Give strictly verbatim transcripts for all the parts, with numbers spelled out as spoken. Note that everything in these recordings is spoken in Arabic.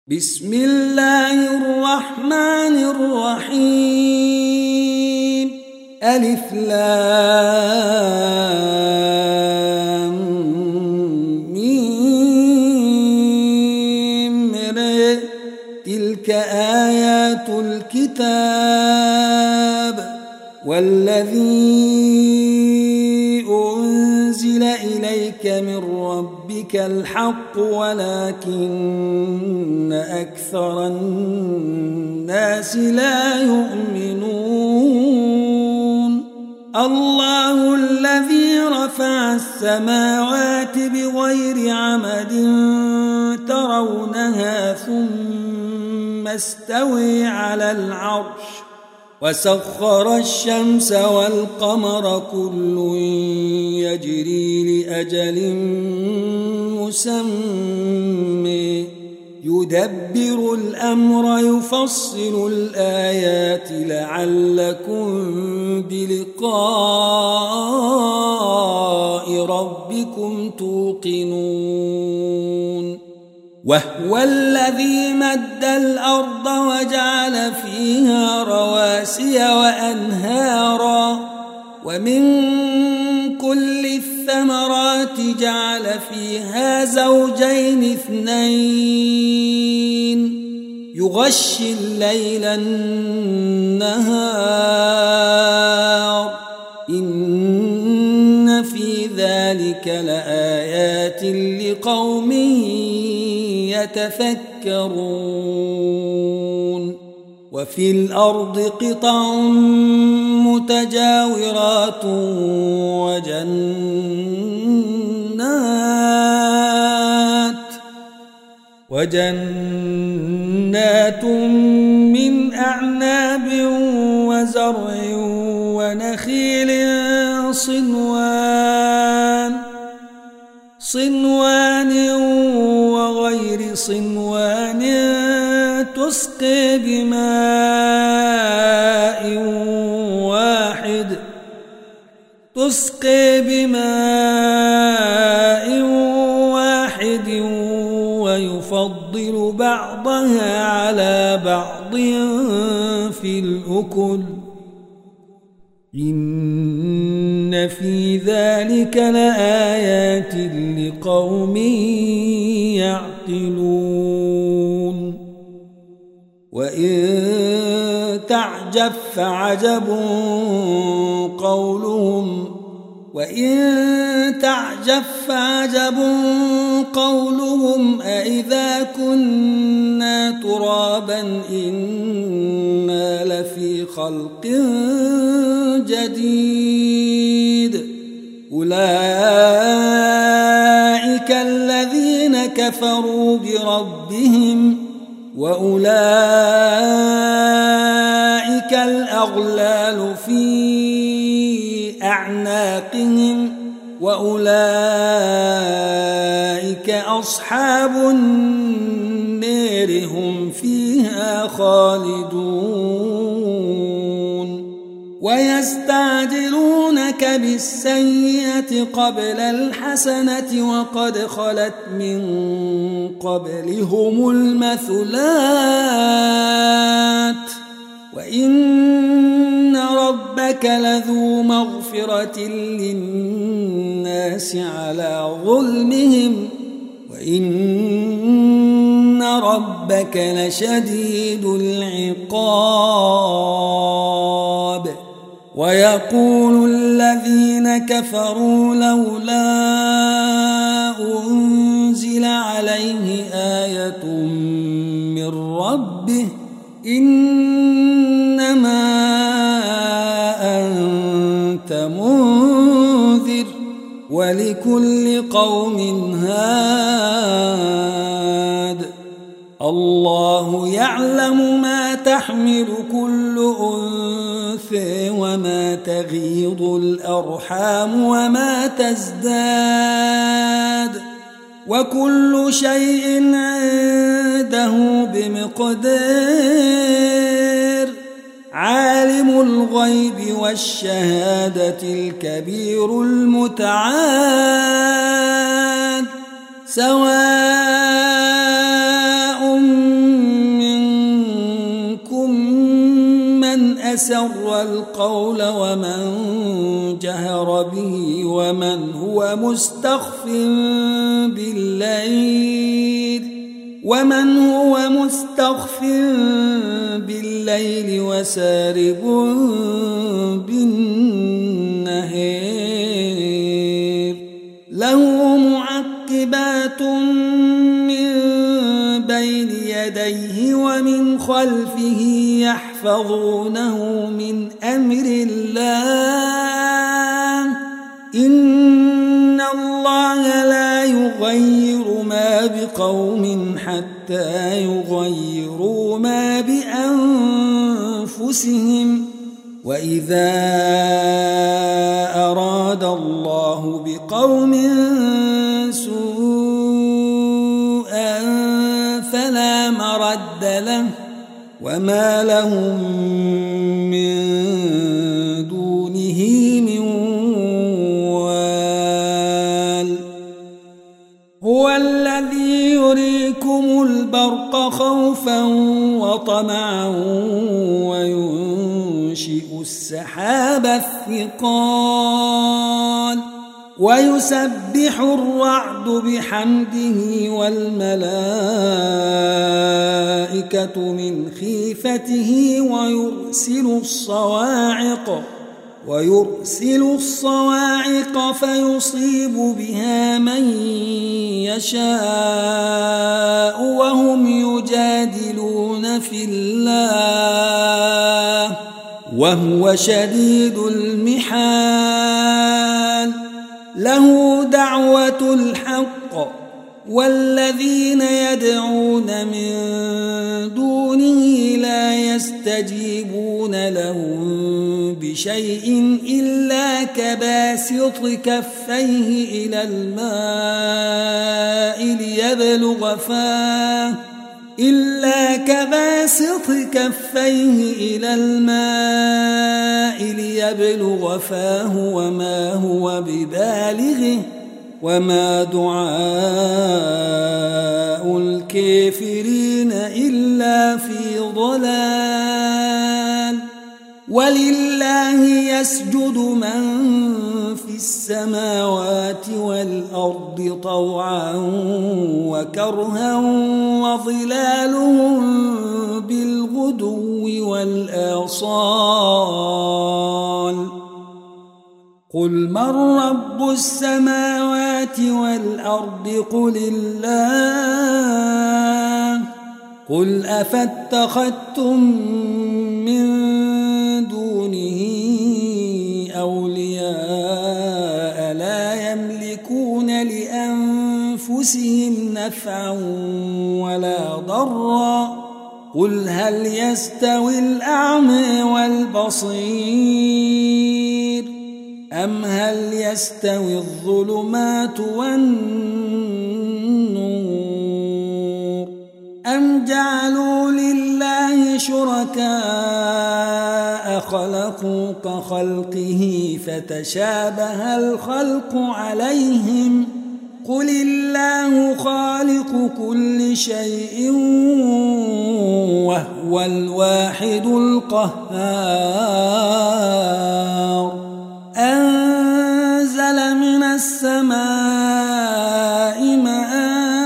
بسم الله الرحمن الرحيم ألف لام ميم ر تلك آيات الكتاب والذي أنزل إليك من ربك الحق ولكن أكثر الناس لا يؤمنون الله الذي رفع السماوات بغير عمد ترونها ثم استوي على العرش وسخر الشمس والقمر كل يجري لأجل مسمى يدبر الأمر يفصل الآيات لعلكم بلقاء ربكم توقنون وهو الذي مد الأرض وجعل فيها رواسي وأنهارا ومن كل الثمرات جعل فيها زوجين اثنين يغشي الليل النهار إن في ذلك لآيات لقوم يتفكرون وفي الأرض قطع متجاورات وجنات وجنات من أعناب وزرع ونخيل صنوان صنوان وغير صنوان تسقي بماء واحد تسقي بماء واحد ويفضل بعضها على بعض في الأكل إن في ذلك لآيات لقوم يعقلون وإن تعجب فعجب قولهم وإن تعجب فعجب قولهم أإذا كنا ترابا إنا لفي خلق جديد أولئك الذين كفروا بربهم وأولئك الأغلال في أعناقهم وأولئك أصحاب النار هم فيها خالدون ويستعجلونك بالسيئة قبل الحسنة وقد خلت من قبلهم المثلات وإن ربك لذو مغفرة للناس على ظلمهم وإن ربك لشديد العقاب ويقول الذين كفروا لولا أنزل عليه آية من ربه إنما أنت منذر ولكل قوم هاد الله يعلم ما تحمل كل أنثى وما تغيض الأرحام وما تزداد وكل شيء عنده بمقدار عالم الغيب والشهادة الكبير المتعال سواء أسر القول ومن جهر به ومن هو مستخف بالليل ومن هو مستخف بالليل وسارب بالنهار له معقبات من بين يديه ومن خلفه يحفظونه من أمر الله إن الله لا يغير ما بقوم حتى يغيروا ما بأنفسهم وإذا أراد الله بقوم سوءا فلا مرد له وما لهم من دونه من وال هو الذي يريكم البرق خوفا وطمعا وينشئ السحاب الثقال ويسبح الرعد بحمده والملائكة من خيفته ويرسل الصواعق ويرسل الصواعق فيصيب بها من يشاء وهم يجادلون في الله وهو شديد المحال له دعوة الحق والذين يدعون من دونه لا يستجيبون لهم بشيء إلا كباسط كفيه إلى الماء ليبلغ فاه إلا كباسط كفيه إلى الماء ليبلغ فاه وما هو ببالغه وما دعاء الكافرين إلا في ضلال ولله يسجد من في السماوات والأرض طوعا وكرها وظلالهم بالغدو والآصال قل من رب السماوات والأرض قل الله قل أفاتخذتم من دونه أولياء لا يملكون لأنفسهم نفعا ولا ضرا قل هل يستوي الأعمى والبصير أم هل يستوي الظلمات والنور أم جعلوا لله شركاء خلقوا كخلقه فتشابه الخلق عليهم قل الله خالق كل شيء وهو الواحد القهار أنزل من السماء ماء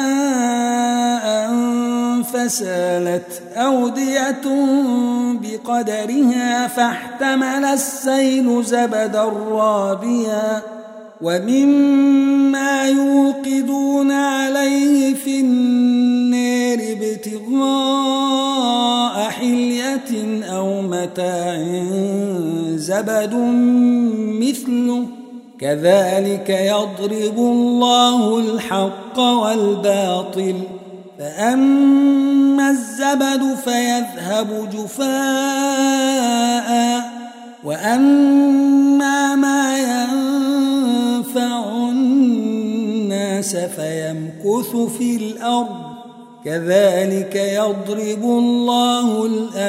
فسالت أودية بقدرها فاحتمل السيل زبدا رابيا ومما يوقدون عليه في النار ابتغاء حلية أو متاع زبد مثله كذلك يضرب الله الحق والباطل فأما الزبد فيذهب جفاء وأما ما ينفع الناس فيمكث في الأرض كذلك يضرب الله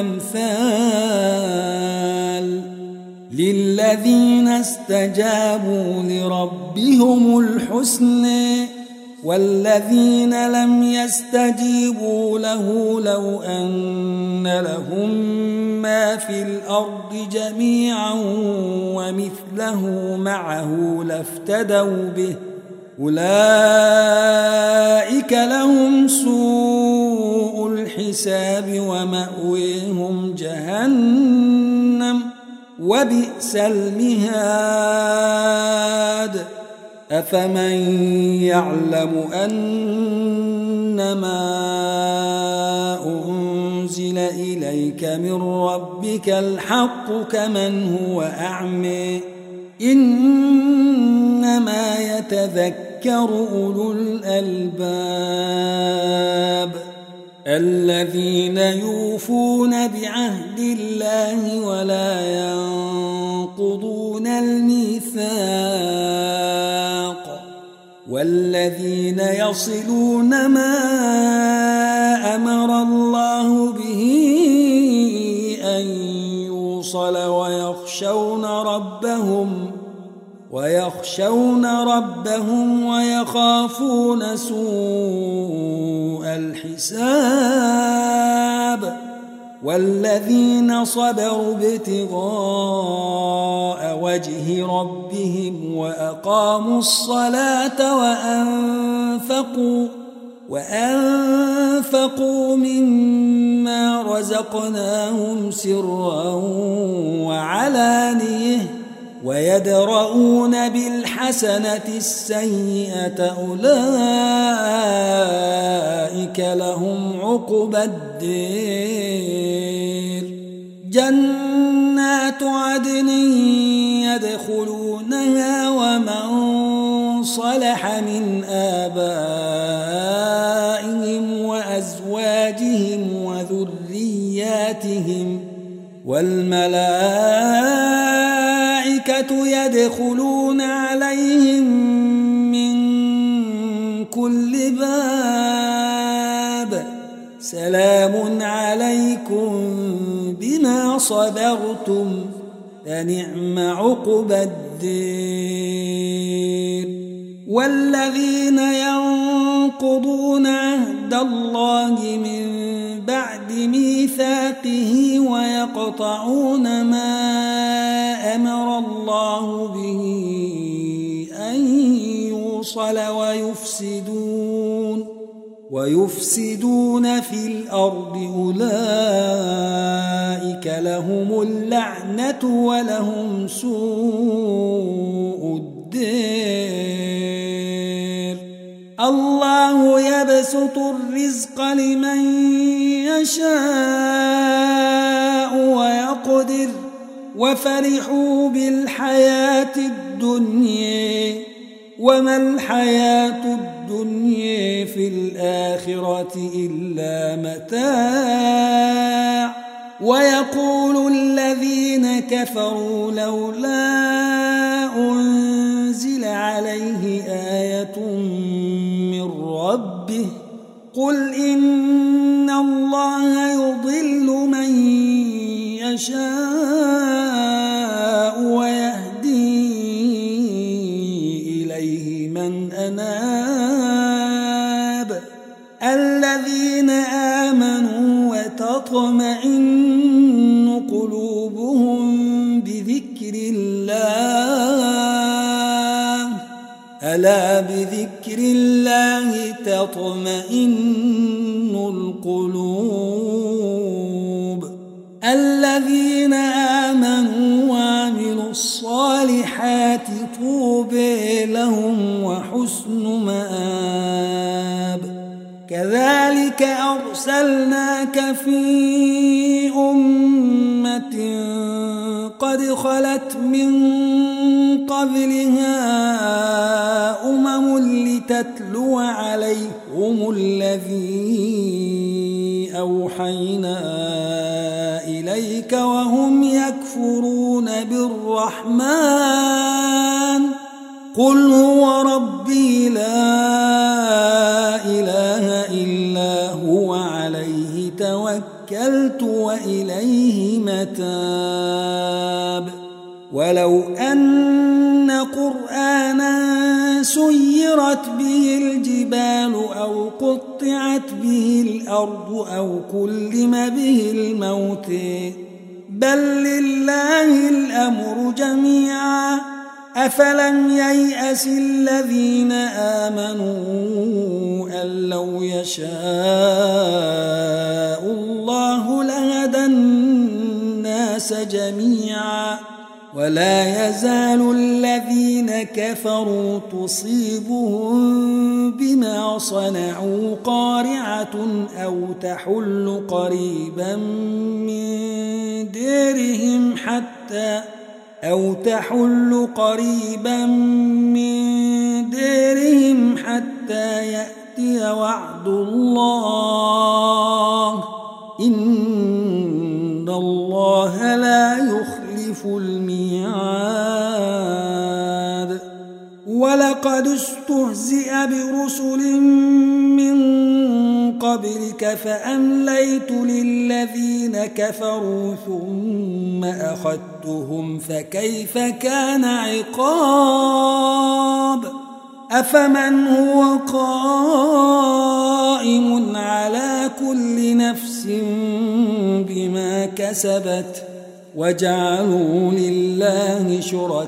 الأمثال للذين استجابوا لربهم الحسنى والذين لم يستجيبوا له لو أن لهم ما في الأرض جميعا ومثله معه لافتدوا به أولئك لهم سوء الحساب ومأويهم جهنم وبئس المهاد أفمن يعلم أنما أنزل إليك من ربك الحق كمن هو أعمى إنما يتذكر أولو الألباب الذين يوفون بعهد الله ولا ينقضون الميثاق والذين يصلون ما أمر الله به أن يوصل ويخشون ربهم ويخشون ربهم ويخافون سوء الحساب والذين صبروا ابتغاء وجه ربهم وأقاموا الصلاة وأنفقوا وأنفقوا مما رزقناهم سرا وعلانية ويدرؤون بالحسنة السيئة أولئك لهم عقبى الدير جنات عدن يدخلونها ومن صلح من آبائهم وأزواجهم وذرياتهم والملائكة يدخلون عليهم من كل باب سلام عليكم بما صبرتم فنعم عقبى الدير والذين ينقضون عهد الله من بعد ميثاقه ويقطعون ما أمر الله به أن يوصل ويفسدون ويفسدون في الأرض أولئك لهم اللعنة ولهم سوء الدير الله يبسط الرزق لمن يشاء ويقدر وفرحوا بالحياة الدنيا وما الحياة الدنيا في الآخرة إلا متاع ويقول الذين كفروا لولا أنزل عليه آية من ربه قل إن الله يضل من يشاء ويهدي إليه من أناب الذين آمنوا وتطمئن قلوبهم بذكر الله ألا بذكر الله تطمئن القلوب الذين آمنوا وعملوا الصالحات طوبى لهم وحسن مآب كذلك أرسلناك في أمة قد خلت من قبلها أمم لتتلو عليهم الذي أوحينا إليك وهم يكفرون بالرحمن قل هو ربي لا إله إلا هو عليه توكلت وإليه متاب ولو أن قرآنا سيرت به الجبال أو قطعت به الأرض أو كلم به الموت بل لله الأمر جميعا أفلم ييأس الذين آمنوا أن لو يشاء الله لهدى الناس جميعا ولا يزال الذين كفروا تصيبهم بما صنعوا قارعة أو تحل قريبا من ديرهم حتى أو تحل قريبا من ديرهم حتى يأتي وعد الله إن الله لا يخلف الميعاد ولقد استهزئ برسل من قبلك فأمليت للذين كفروا ثم أخذتهم فكيف كان عقاب أفمن هو قائم على كل نفس بما كسبت وجعلوا لله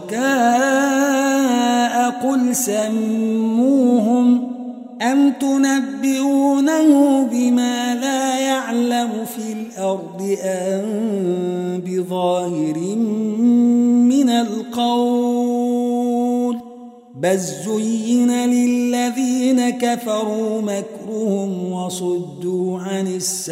شركاء قل سموهم أم تنبئونه بما لا يعلم في الأرض أم بظاهر من القول بل زين للذين كفروا مكرهم وصدوا عن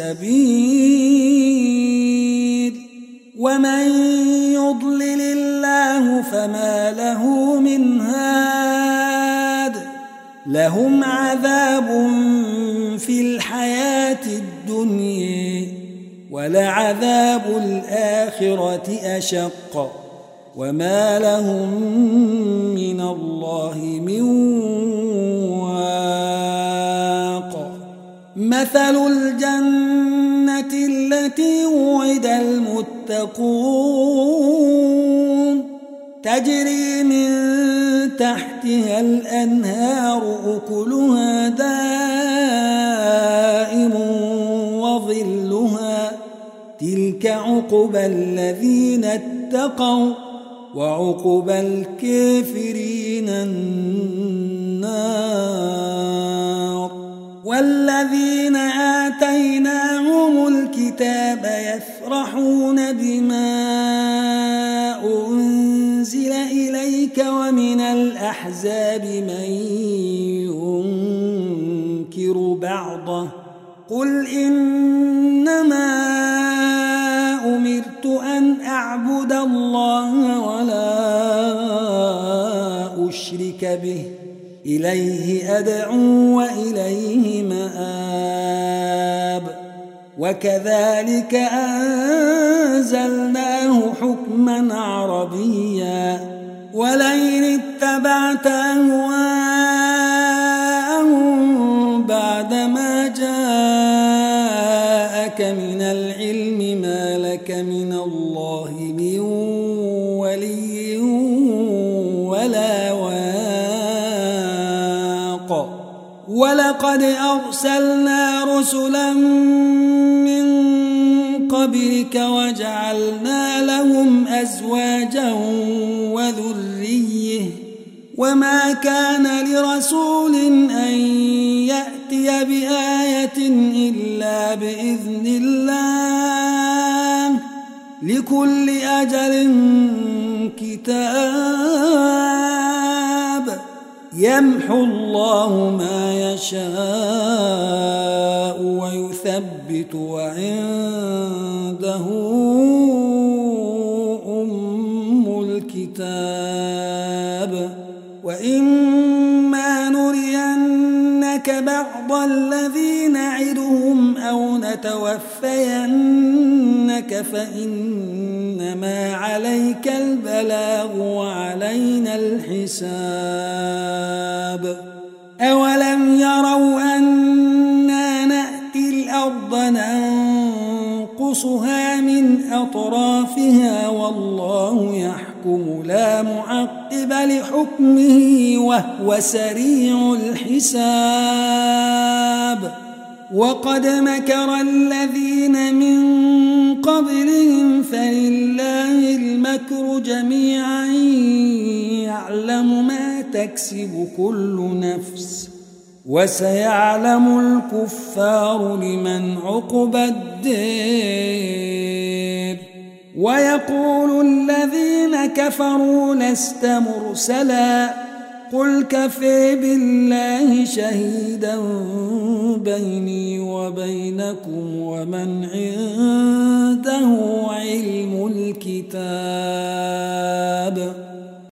السبيل ومن يضلل الله فما له من هاد لهم عذاب في الحياة الدنيا ولعذاب الآخرة أشق وما لهم من الله من واق مثل الجنة التي وعد المتقون تجري من تحتها الأنهار أكلها دائم وظلها تلك عقبى الذين اتقوا وعقبى الكافرين النار والذين آتيناهم الكتاب يفرحون بما أنزل إليك ومن الأحزاب من ينكر بعضه قل إنما أمرت أن أعبد الله ولا أشرك به إليه أدعو وإليه مآب وكذلك أنزلناه حكما عربيا ولئن اتبعت أهواءهم بعدما جاءك من العلم ما لك من الله من ولي ولا واق ولقد أرسلنا رسلا من قبلك وجعلنا لهم أزواجا وذرية وما كان لرسول أن يأتي بآية إلا بإذن الله لكل أجل كتاب يمحو الله ما يشاء ويثبت وعنده أم الكتاب وإما نرينك بعض الذي نعدهم أو نتوفينك فإنما عليك البلاغ وعلينا الحساب أولم يروا أنا نأتي الأرض ننقصها من أطرافها والله يحكم لا معقب لحكمه وهو سريع الحساب وقد مكر الذين من قبلهم فلله الأمر جميعا يعلم ما تكسب كل نفس وسيعلم الكفار لمن عقبى الدار ويقول الذين كفروا لست مرسلا قل كفى بالله شهيدا بيني وبينكم ومن عنده علم الكتاب